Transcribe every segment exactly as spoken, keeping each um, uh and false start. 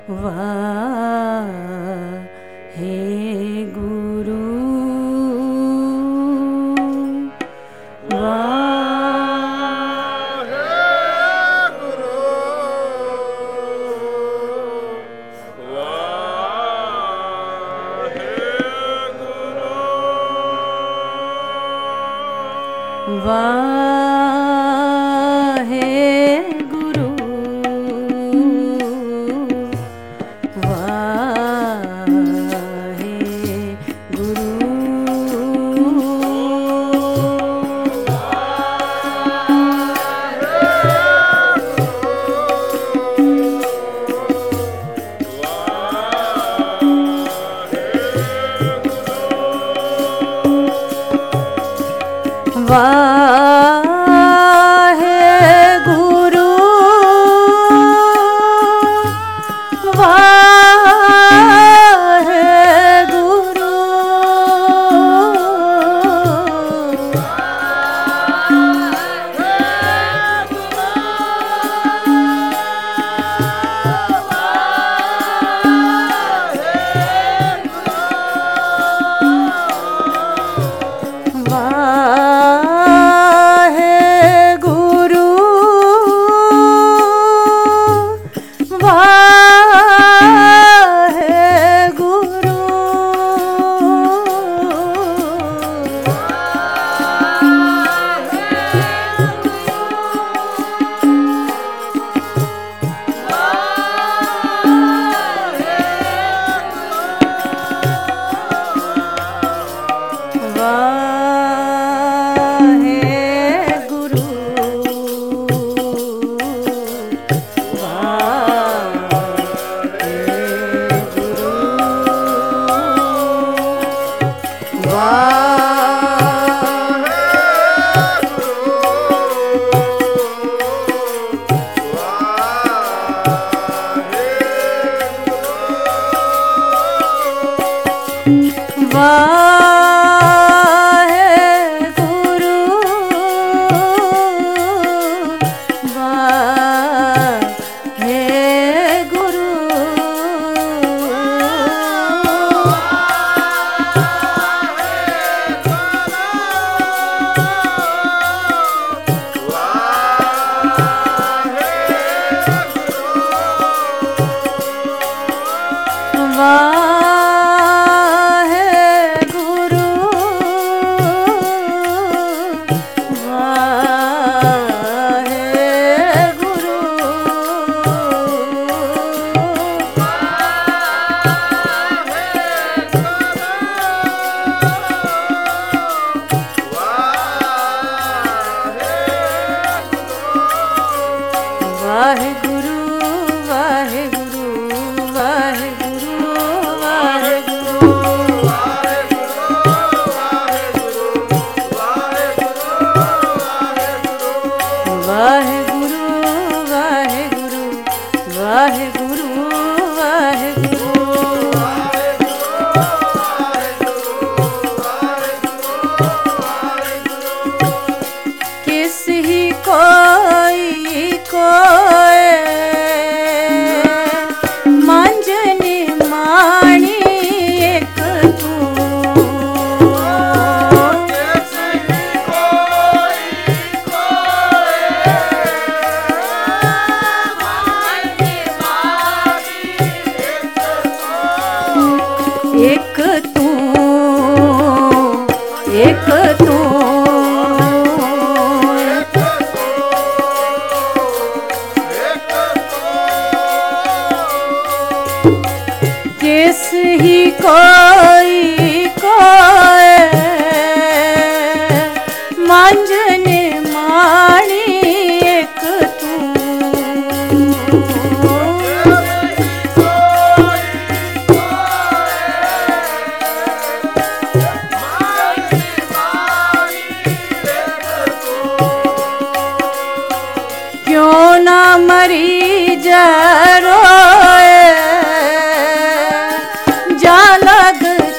वाहे गुरु वाहे गुरु वाहे गुरु वाहे गुरु वाहे गुरु वाहे गुरु वाहे गुरु वाहे गुरु वाहेगुरु वाहेगुरु वाहेगुरु वाहेगुरु वाहेगुरु वाहेगुरु वाहेगुरु किस ही कोई कोई मंजनी माणी एक तू किस ही कोई कोई मंजनी माणी एक तू एक तू किस ही कोई कोई मंजने माणी एक तू क्यों ना मरी जा रोए जा लग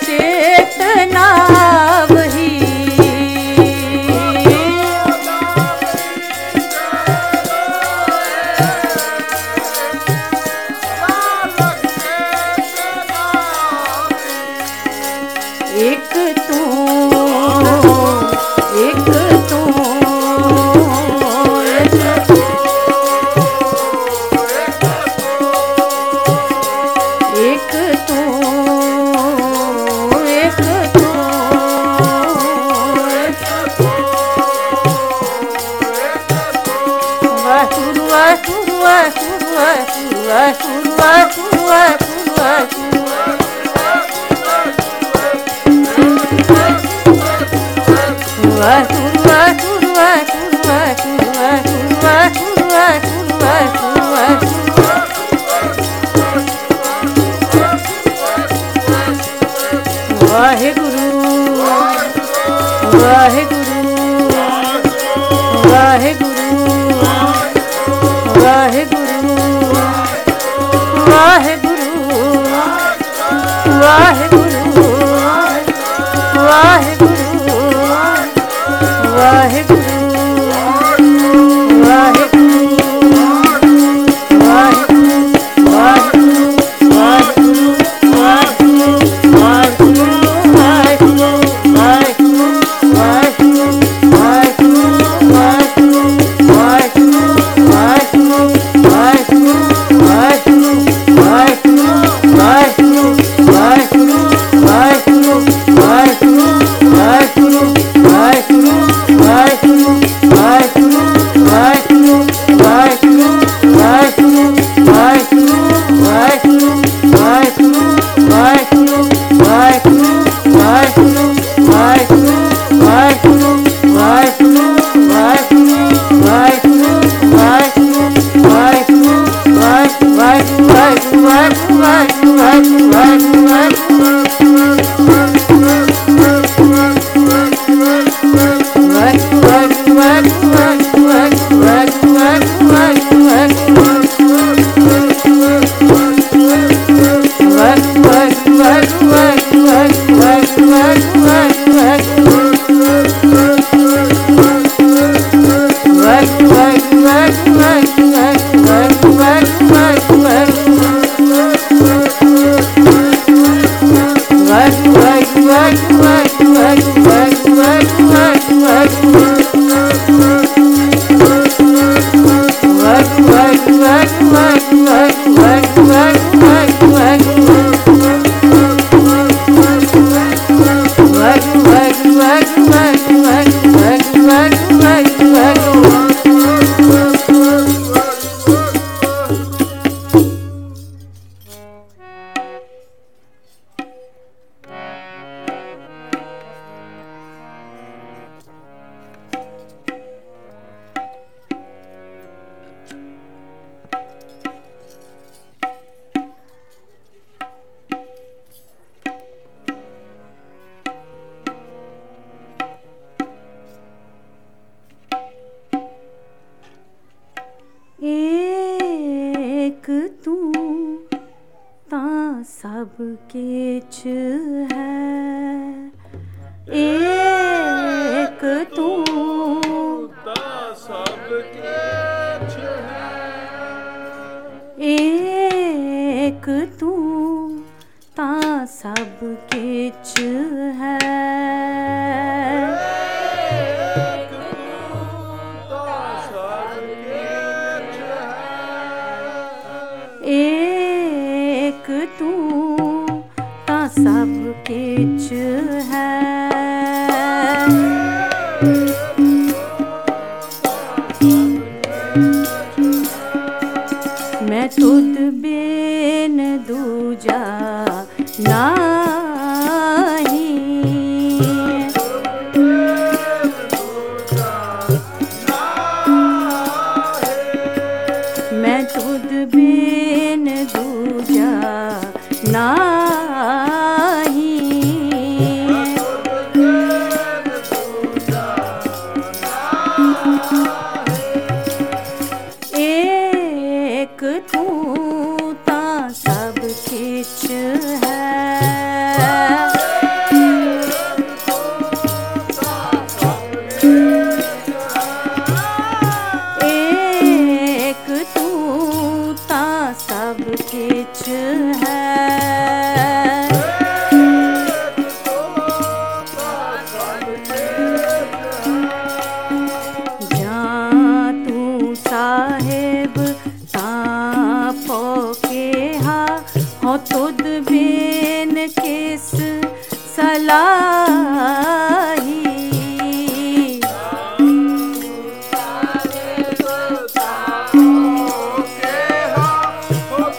हो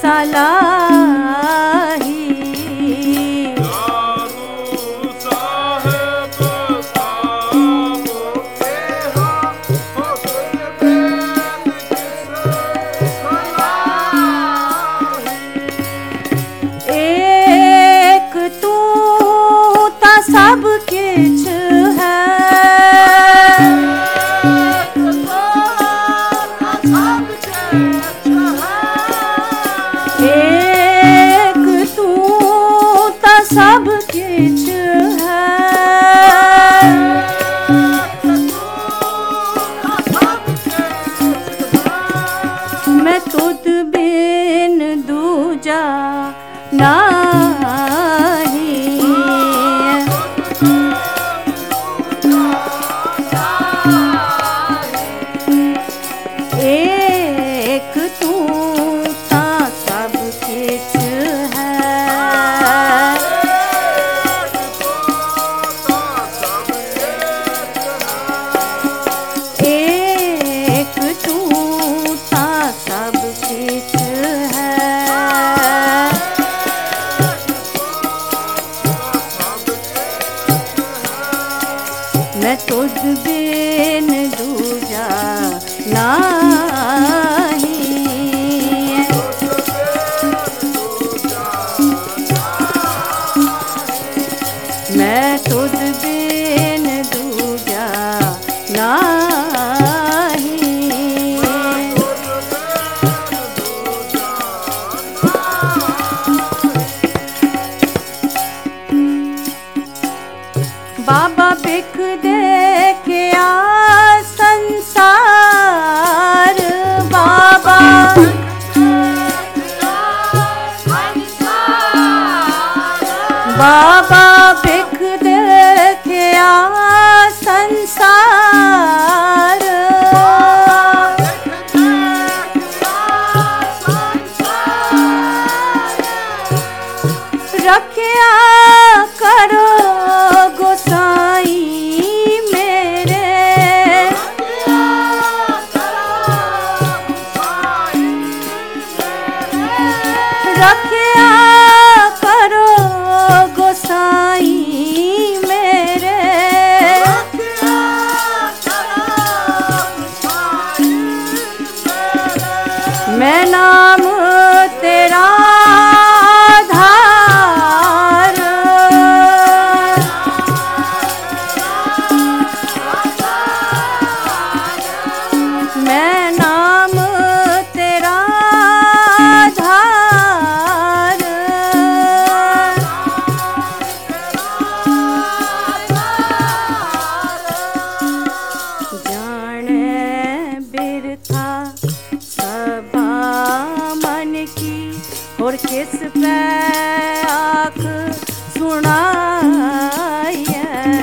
सलाही। एक तू ता सब किछ है, एक तू ता सब किछ है। मैं तुद बिन दूजा नाही। एक तू ता सब किछ है, एक तू ता सब किछ है। मैं तुझ बिन दूजा नाही। मैं तुझ बिन दूजा नाही। बाबा बिख दे के आ संसार, बाबा बाबा बिख दे के आ संसार। रखिया करो गोसाई मेरे, रखिया करो गोसाई मेरे। मैं नाम तेरा धार, मैं नाम तेरा धार। जाने बिरथा सबा मन की, और किस पे आँख सुनाइए।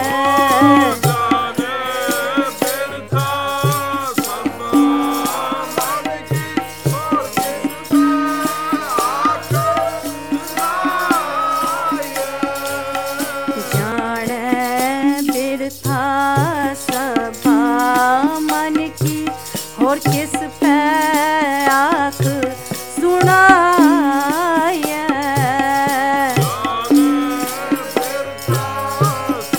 जाने बिरथा सबा मन की, और किस पे आँख सुनाइए।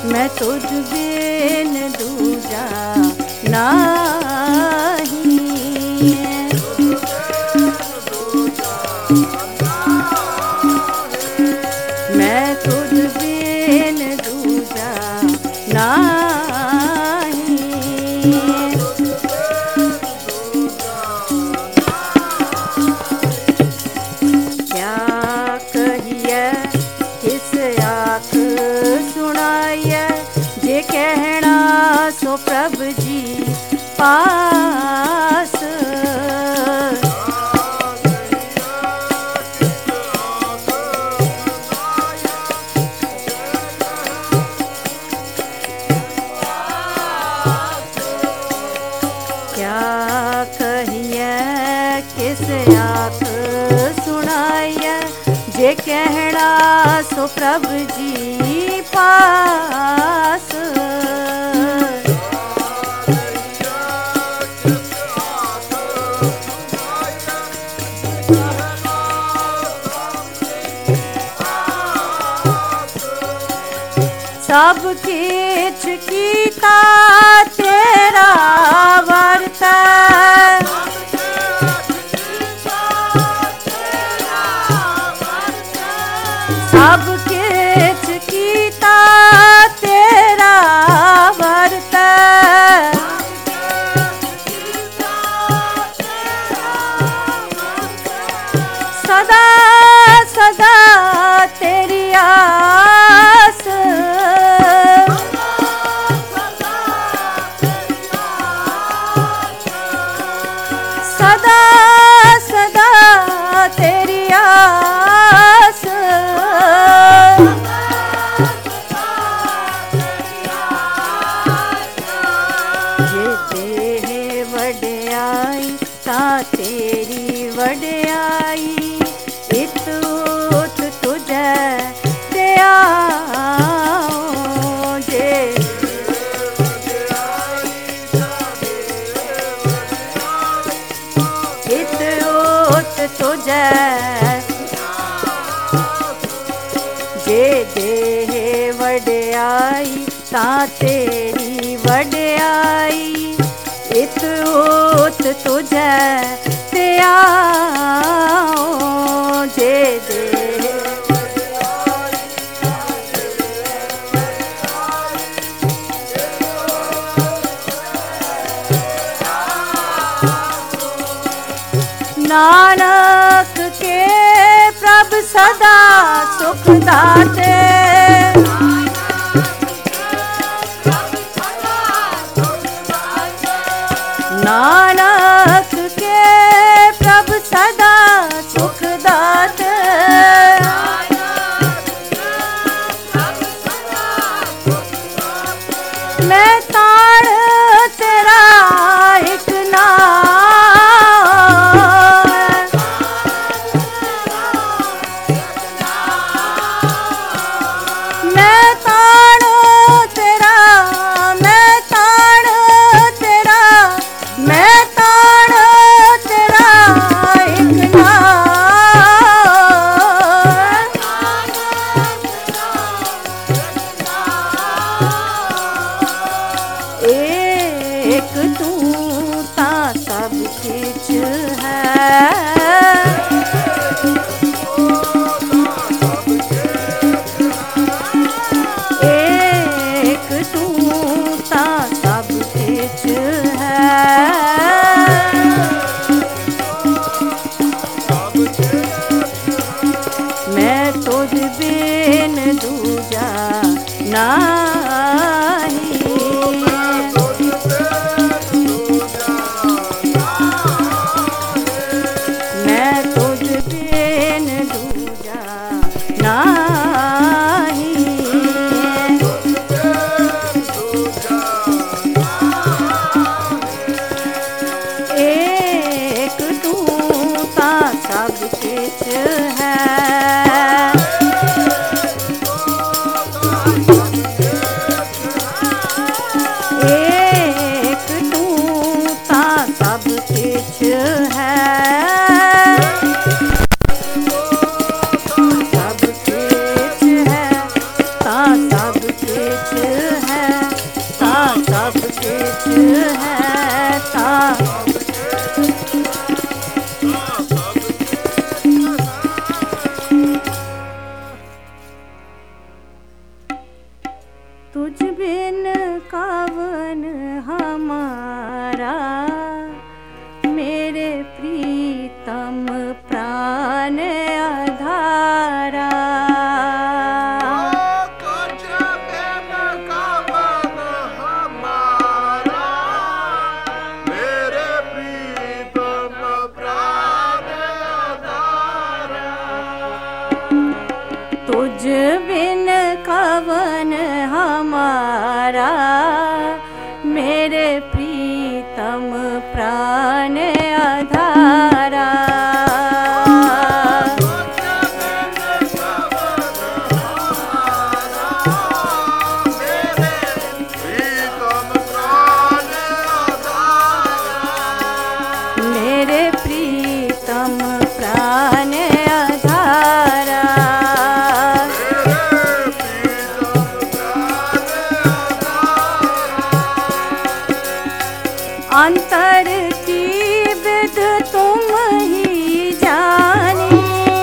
मैं तुझ बिन दूजा नाही। मैं तुझ बिन दूजा नाही। क्या कहिए किस आँख सुनाइए, जे कहना सो प्रभ जी पास। क्या कहिए किस आँख सुनाइए, जे कहना सो प्रभ जी पास। सब किछ कीता तेरा वर्त, सब किछ कीता तेरा वर्त। सदा सदा तेरी आस, सदा सदा तेरी आस। जे देह वड्याई ता तेरी वड्याई, इत उत तुझे ते आओ। जे इत उत तुझे, जे देह वड्याई ता तेरी वड्याई, इत उत तुझे ते आओ। जे देह नानक के प्रभ सदा सुख दाते, नानक के प्रभ सदा सुख दाते। मैं ताड़ तेरा एक नाम, मैं ताड़ तेरा, मैं ताड़ तेरा, मैं ताड़ तेरा एक नाम। एक तू ता सब किछ है, एक तू ता सब किछ है। मैं तुझ बिन दूजा नाही। मैं तुझ बिन दूजा नाही। एक तू ता सब किछ है। सब किछ है, ता सब किछ है, ता तुझ बिन कवन हमारा, मेरे प्रीतम प्राण आधारा। तुझ बिन कवन हमारा, मेरे प्रीतम प्राण आधारा। तुझ बिन कवन हमारा, मेरे प्रीतम प्राण आधारा। मेरे प्रीतम प्राण आधारा। अंतर की विद तुम ही जानी,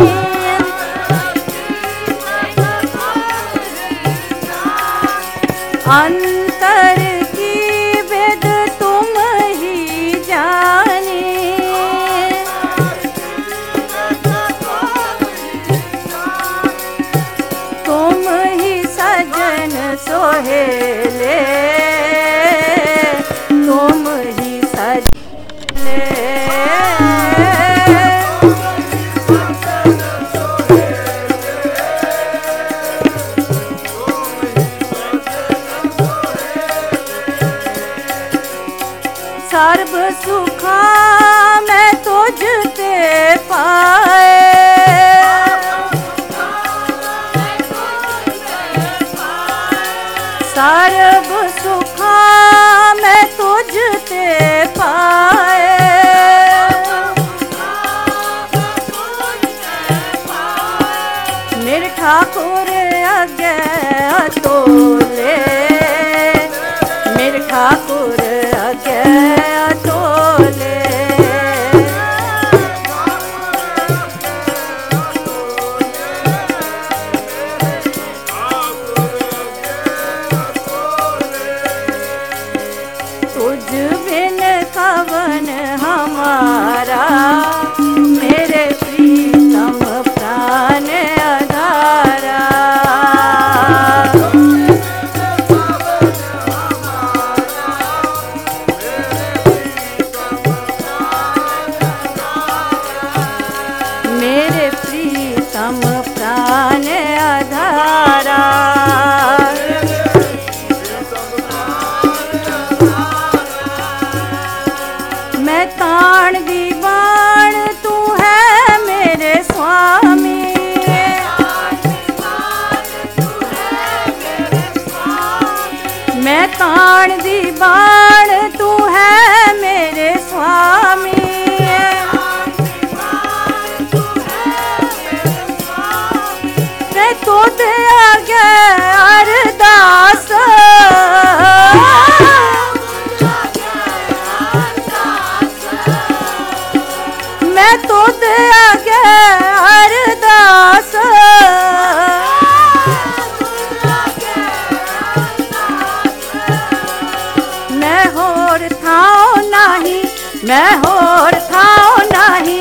अंतर की विद तुम ही जानी। तुम ही सजन सोहेले, तुम ही सजले। सर्व सुखा मैं तुझते पाए, सर्व सुखा मैं तुझते पाए। मेरे ठाकुर आगे अतोले, मेरे ठाकुर आगे अतोले। तुझ बिन कवन हमारा, मेरे प्रीतम प्राण आधारा। मेरे प्रीतम प्राण आधारा। मैं ताण दी बाण तू है मेरे स्वामी, मैं ताण दी बाण तू है मेरे स्वामी। मैं तो ते आगे अरदास, मैं तो ते आगे अरदास। मैं होर थाओ नहीं, मैं होर थाओ नहीं,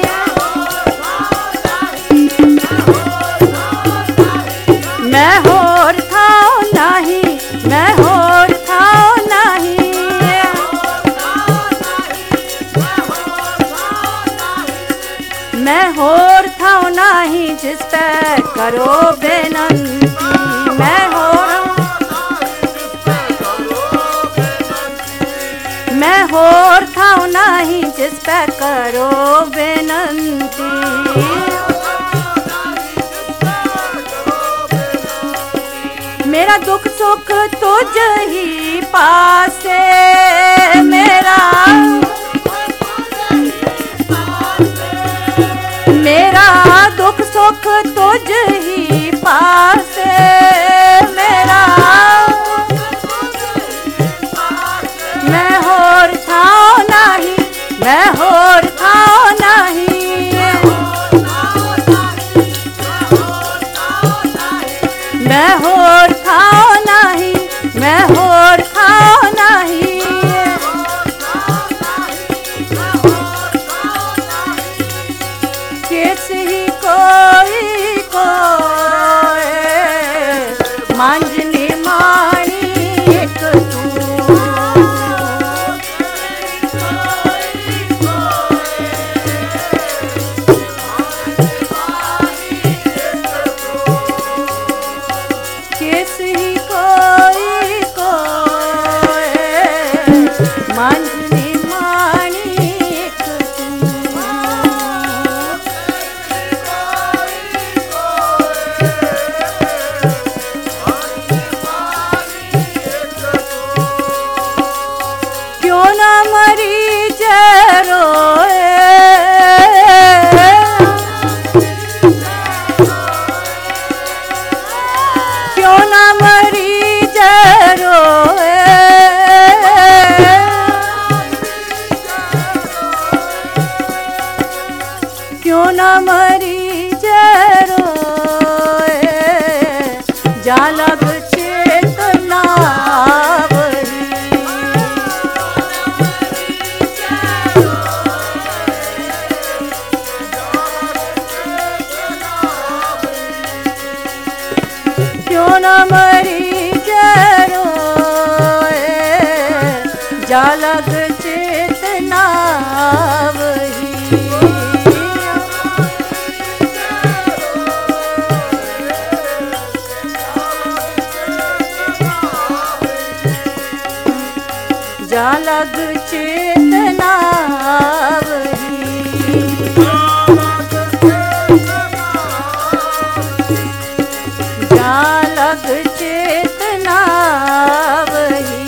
मैं होर थाओ नहीं, मैं होर थाओ नहीं। मैं होर थाओ नहीं जिस पे करो बेनंती, मैं होर मैं होर थाओ नहीं जिस पे करो बेनंती। मेरा दुख सुख तुझ ही पासे, मेरा मेरा दुख सुख तुझ ही पासे, मेरा होर खाओ नाही, मैं होर खाओ नाही। किस ही कोई कोई मांझनी माणी एक तू। किस ही कोई कोई मांझनी माणी एक तू। क्यों ना मरी जय रोए, क्यों ना मरी जय रोए, क्यों ना मरी जय रोए, जा लग चेतना वही। क्यों न मरी जय रोए, जा लग चेतना वही। जा लग चेतना वही। जा लग चेतना वही।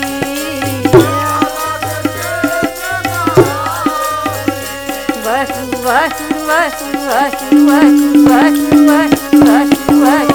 वह वह वह वह वह वह वह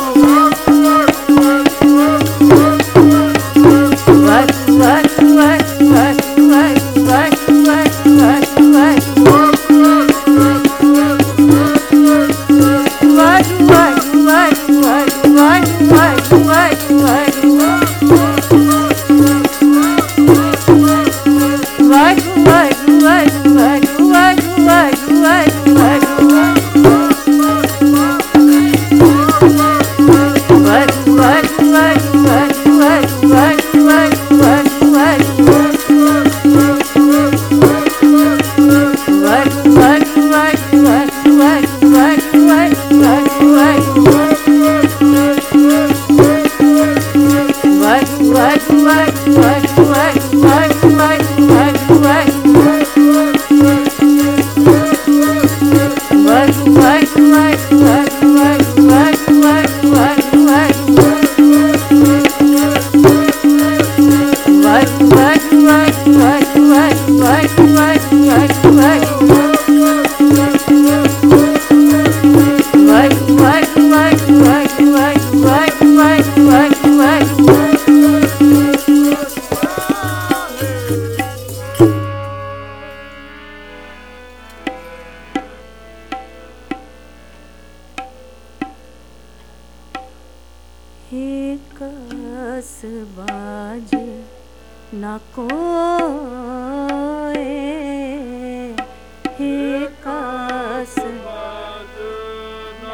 बाज न कोई, हे कास बाज न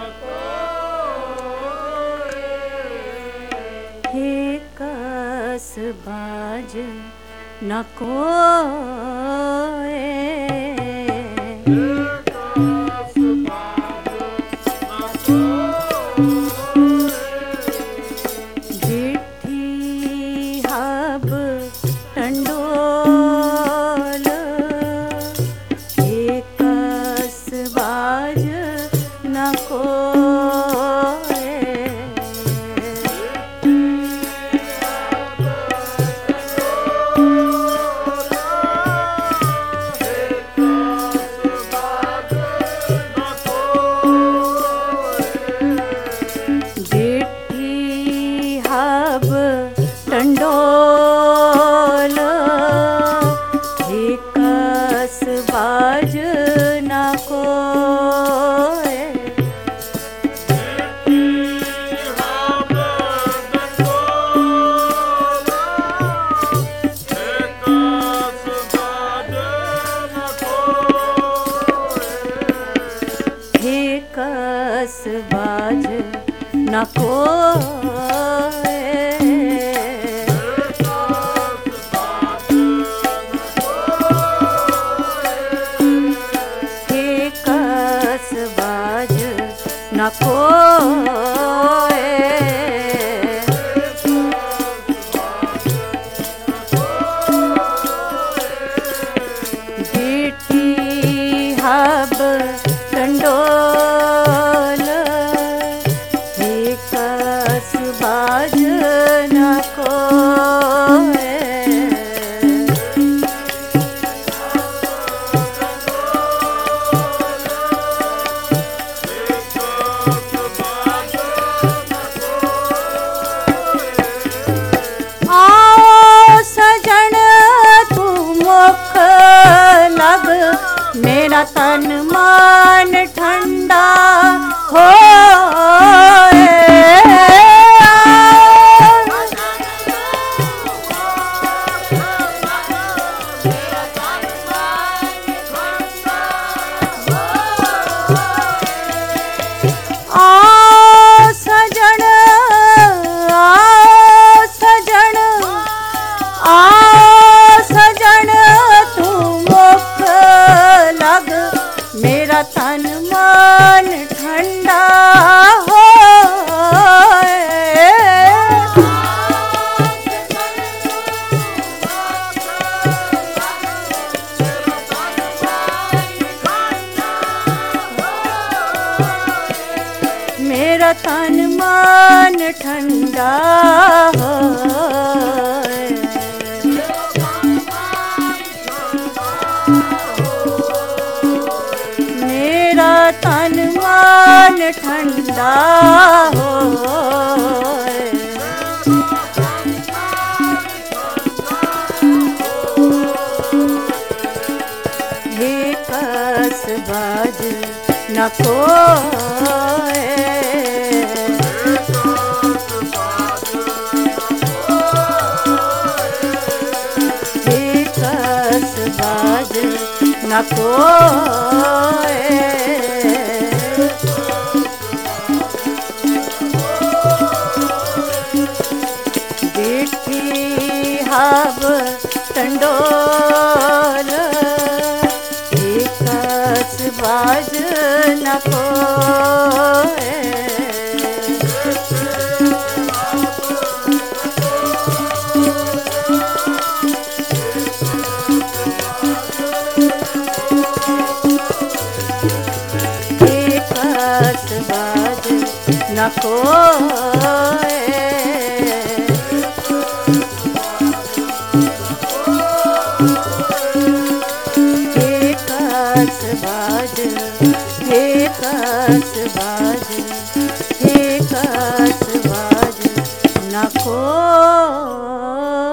कोई, हे कास बाज न कोई। हे मेरा तन मन ठंडा हो तन मन ठंडा हो मेरा तन मन ठंडा हो तन मन ठंडा हो हे कसबाज न कोय हे कसबाज न कोय हब टंडोल एकस बाज न कोय एकस बाज न कोय कसबाज हे कसबाज हे कसबाज न कोय।